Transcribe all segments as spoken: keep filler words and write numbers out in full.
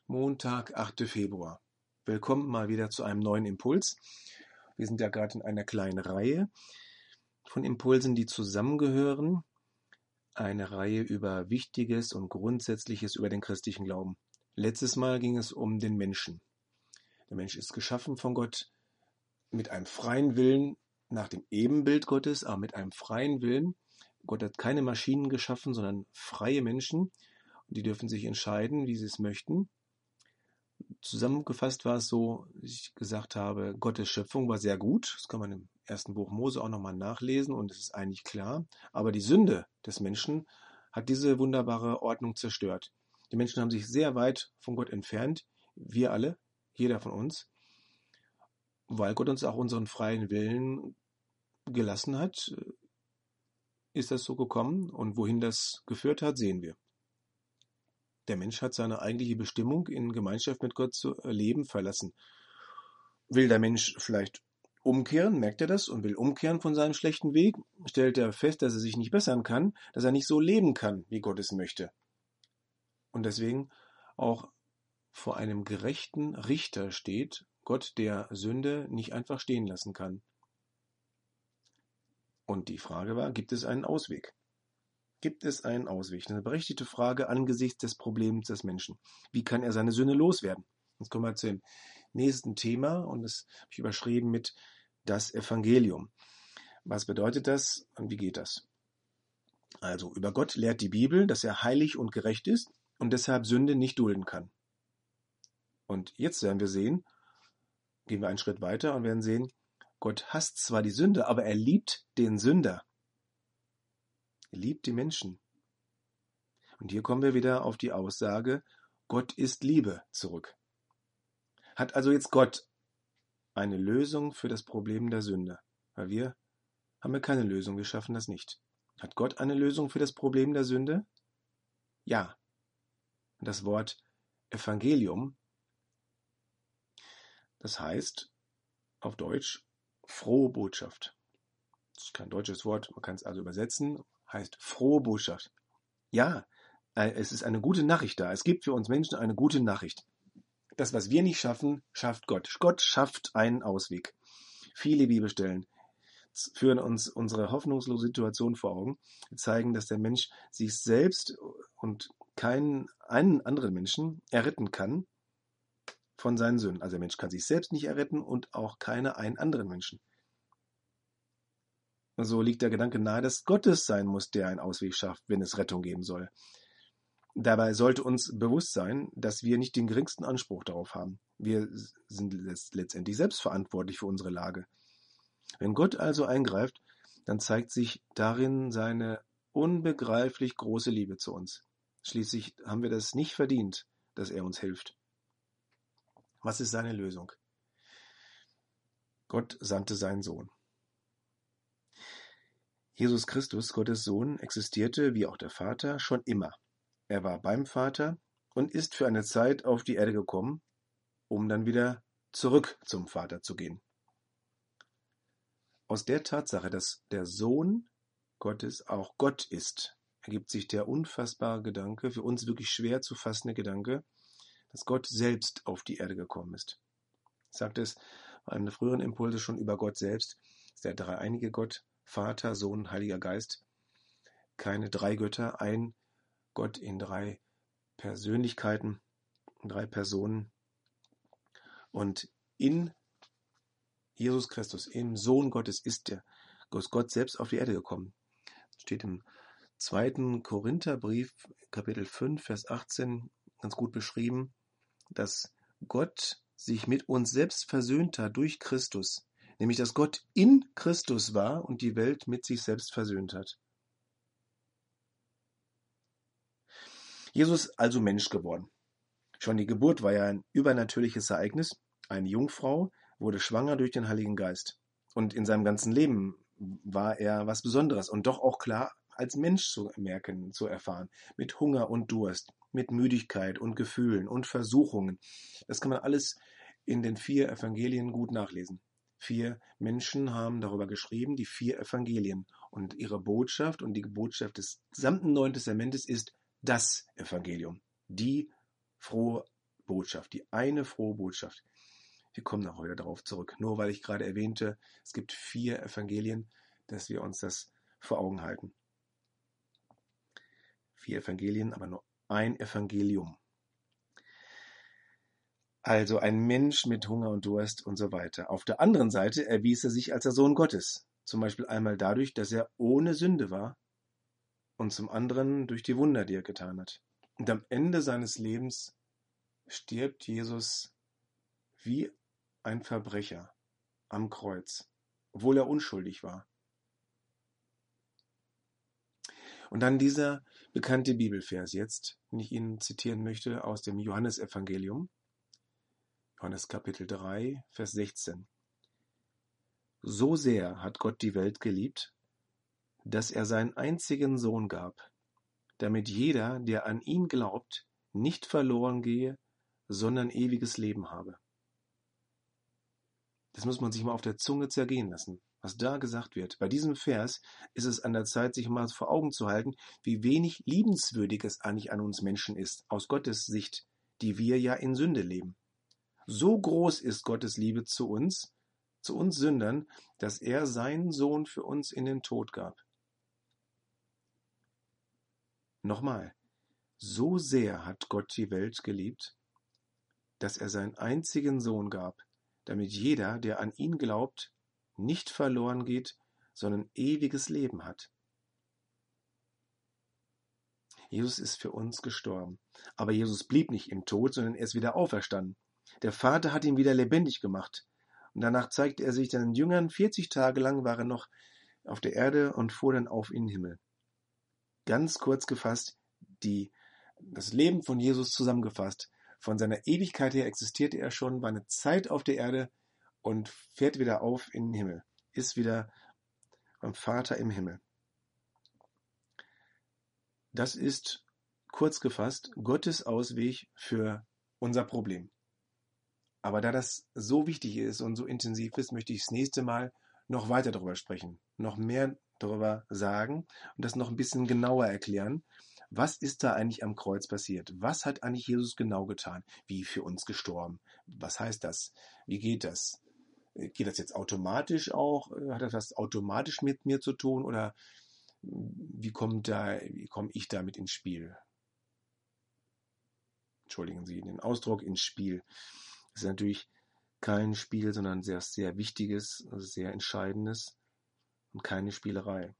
Montag, achter Februar. Willkommen mal wieder zu einem neuen Impuls. Wir sind ja gerade in einer kleinen Reihe von Impulsen, die zusammengehören. Eine Reihe über Wichtiges und Grundsätzliches über den christlichen Glauben. Letztes Mal ging es um den Menschen. Der Mensch ist geschaffen von Gott mit einem freien Willen, nach dem Ebenbild Gottes, aber mit einem freien Willen. Gott hat keine Maschinen geschaffen, sondern freie Menschen. Die dürfen sich entscheiden, wie sie es möchten. Zusammengefasst war es so, dass ich gesagt habe, Gottes Schöpfung war sehr gut. Das kann man im ersten Buch Mose auch nochmal nachlesen und es ist eigentlich klar. Aber die Sünde des Menschen hat diese wunderbare Ordnung zerstört. Die Menschen haben sich sehr weit von Gott entfernt. Wir alle, jeder von uns, weil Gott uns auch unseren freien Willen gelassen hat, ist das so gekommen. Und wohin das geführt hat, sehen wir. Der Mensch hat seine eigentliche Bestimmung, in Gemeinschaft mit Gott zu leben, verlassen. Will der Mensch vielleicht umkehren, merkt er das, und will umkehren von seinem schlechten Weg, stellt er fest, dass er sich nicht bessern kann, dass er nicht so leben kann, wie Gott es möchte. Und deswegen auch vor einem gerechten Richter steht, Gott, der Sünde nicht einfach stehen lassen kann. Und die Frage war, gibt es einen Ausweg? Gibt es einen Ausweg? Eine berechtigte Frage angesichts des Problems des Menschen. Wie kann er seine Sünde loswerden? Jetzt kommen wir zum nächsten Thema und das habe ich überschrieben mit das Evangelium. Was bedeutet das und wie geht das? Also, über Gott lehrt die Bibel, dass er heilig und gerecht ist und deshalb Sünde nicht dulden kann. Und jetzt werden wir sehen, gehen wir einen Schritt weiter und werden sehen, Gott hasst zwar die Sünde, aber er liebt den Sünder. Er liebt die Menschen. Und hier kommen wir wieder auf die Aussage, Gott ist Liebe zurück. Hat also jetzt Gott eine Lösung für das Problem der Sünde? Weil wir haben ja keine Lösung, wir schaffen das nicht. Hat Gott eine Lösung für das Problem der Sünde? Ja. Und das Wort Evangelium, das heißt auf Deutsch frohe Botschaft. Das ist kein deutsches Wort, man kann es also übersetzen, heißt frohe Botschaft. Ja, es ist eine gute Nachricht da. Es gibt für uns Menschen eine gute Nachricht. Das, was wir nicht schaffen, schafft Gott. Gott schafft einen Ausweg. Viele Bibelstellen führen uns unsere hoffnungslose Situation vor Augen, zeigen, dass der Mensch sich selbst und keinen einen anderen Menschen erretten kann von seinen Sünden. Also der Mensch kann sich selbst nicht erretten und auch keine einen anderen Menschen. So liegt der Gedanke nahe, dass Gott es sein muss, der einen Ausweg schafft, wenn es Rettung geben soll. Dabei sollte uns bewusst sein, dass wir nicht den geringsten Anspruch darauf haben. Wir sind letztendlich selbst verantwortlich für unsere Lage. Wenn Gott also eingreift, dann zeigt sich darin seine unbegreiflich große Liebe zu uns. Schließlich haben wir das nicht verdient, dass er uns hilft. Was ist seine Lösung? Gott sandte seinen Sohn. Jesus Christus, Gottes Sohn, existierte, wie auch der Vater, schon immer. Er war beim Vater und ist für eine Zeit auf die Erde gekommen, um dann wieder zurück zum Vater zu gehen. Aus der Tatsache, dass der Sohn Gottes auch Gott ist, ergibt sich der unfassbare Gedanke, für uns wirklich schwer zu fassende Gedanke, dass Gott selbst auf die Erde gekommen ist. Ich sagte es bei einem der früheren Impulse schon über Gott selbst, ist der dreieinige Gott, Vater, Sohn, Heiliger Geist, keine drei Götter, ein Gott in drei Persönlichkeiten, in drei Personen. Und in Jesus Christus, im Sohn Gottes, ist der Gott selbst auf die Erde gekommen. Das steht im zweiten Korintherbrief, Kapitel fünf, Vers achtzehn, ganz gut beschrieben, dass Gott sich mit uns selbst versöhnt hat durch Christus. Nämlich, dass Gott in Christus war und die Welt mit sich selbst versöhnt hat. Jesus also Mensch geworden. Schon die Geburt war ja ein übernatürliches Ereignis. Eine Jungfrau wurde schwanger durch den Heiligen Geist. Und in seinem ganzen Leben war er was Besonderes und doch auch klar als Mensch zu merken, zu erfahren. Mit Hunger und Durst, mit Müdigkeit und Gefühlen und Versuchungen. Das kann man alles in den vier Evangelien gut nachlesen. Vier Menschen haben darüber geschrieben, die vier Evangelien. Und ihre Botschaft und die Botschaft des gesamten Neuen Testamentes ist das Evangelium. Die frohe Botschaft, die eine frohe Botschaft. Wir kommen noch heute darauf zurück. Nur weil ich gerade erwähnte, es gibt vier Evangelien, dass wir uns das vor Augen halten. Vier Evangelien, aber nur ein Evangelium. Also ein Mensch mit Hunger und Durst und so weiter. Auf der anderen Seite erwies er sich als der Sohn Gottes. Zum Beispiel einmal dadurch, dass er ohne Sünde war und zum anderen durch die Wunder, die er getan hat. Und am Ende seines Lebens stirbt Jesus wie ein Verbrecher am Kreuz, obwohl er unschuldig war. Und dann dieser bekannte Bibelvers jetzt, den ich Ihnen zitieren möchte aus dem Johannesevangelium. Johannes Kapitel drei, Vers sechzehn. So sehr hat Gott die Welt geliebt, dass er seinen einzigen Sohn gab, damit jeder, der an ihn glaubt, nicht verloren gehe, sondern ewiges Leben habe. Das muss man sich mal auf der Zunge zergehen lassen, was da gesagt wird. Bei diesem Vers ist es an der Zeit, sich mal vor Augen zu halten, wie wenig liebenswürdig es eigentlich an uns Menschen ist, aus Gottes Sicht, die wir ja in Sünde leben. So groß ist Gottes Liebe zu uns, zu uns Sündern, dass er seinen Sohn für uns in den Tod gab. Nochmal, so sehr hat Gott die Welt geliebt, dass er seinen einzigen Sohn gab, damit jeder, der an ihn glaubt, nicht verloren geht, sondern ewiges Leben hat. Jesus ist für uns gestorben, aber Jesus blieb nicht im Tod, sondern er ist wieder auferstanden. Der Vater hat ihn wieder lebendig gemacht. Und danach zeigte er sich seinen Jüngern. vierzig Tage lang war er noch auf der Erde und fuhr dann auf in den Himmel. Ganz kurz gefasst, die, das Leben von Jesus zusammengefasst. Von seiner Ewigkeit her existierte er schon, war eine Zeit auf der Erde und fährt wieder auf in den Himmel. Ist wieder beim Vater im Himmel. Das ist, kurz gefasst, Gottes Ausweg für unser Problem. Aber da das so wichtig ist und so intensiv ist, möchte ich das nächste Mal noch weiter darüber sprechen, noch mehr darüber sagen und das noch ein bisschen genauer erklären. Was ist da eigentlich am Kreuz passiert? Was hat eigentlich Jesus genau getan? Wie für uns gestorben? Was heißt das? Wie geht das? Geht das jetzt automatisch auch? Hat das was automatisch mit mir zu tun? Oder wie kommt da, wie komme ich damit ins Spiel? Entschuldigen Sie den Ausdruck, ins Spiel. Das ist natürlich kein Spiel, sondern ein sehr, sehr wichtiges, sehr entscheidendes und keine Spielerei.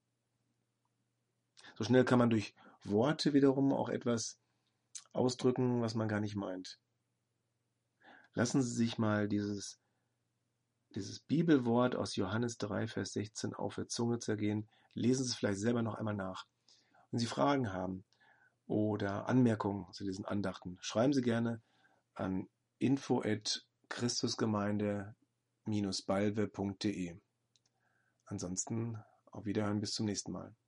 So schnell kann man durch Worte wiederum auch etwas ausdrücken, was man gar nicht meint. Lassen Sie sich mal dieses, dieses Bibelwort aus Johannes drei, Vers sechzehn auf der Zunge zergehen. Lesen Sie es vielleicht selber noch einmal nach. Wenn Sie Fragen haben oder Anmerkungen zu diesen Andachten, schreiben Sie gerne an info at christusgemeinde Bindestrich balve punkt de. Ansonsten auf Wiederhören, bis zum nächsten Mal.